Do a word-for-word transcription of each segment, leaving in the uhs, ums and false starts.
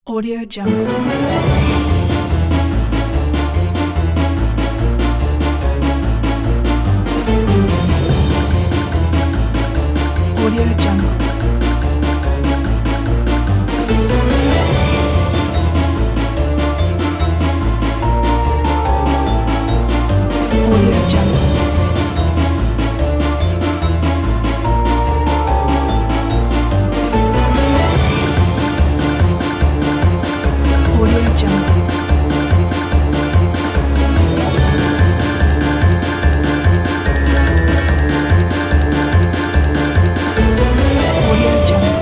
Audio Jungle. Audio Jungle. Audio Jungle. Audio Jungle. Audio Jungle.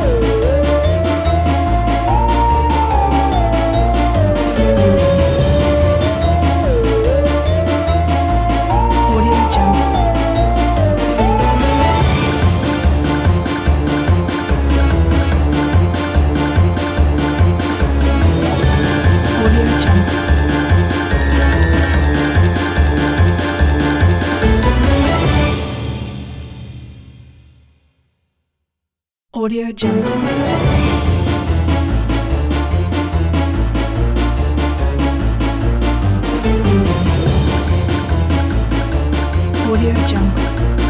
Audio Jungle. Audio Jungle. Audio Jungle. Audio Jungle.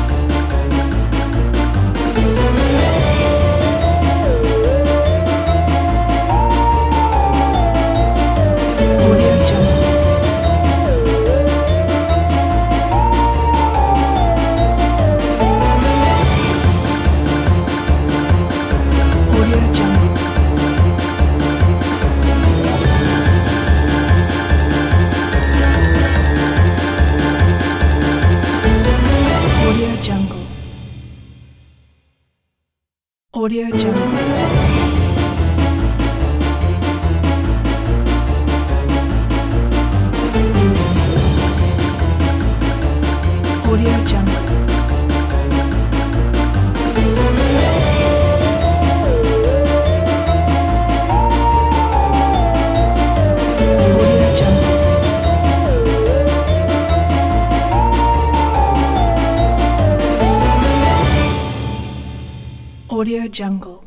Audio Jungle. Audio Jungle. Audio Jungle. Audio Jungle. Audio Jungle. Audio Jungle. Audio Jungle.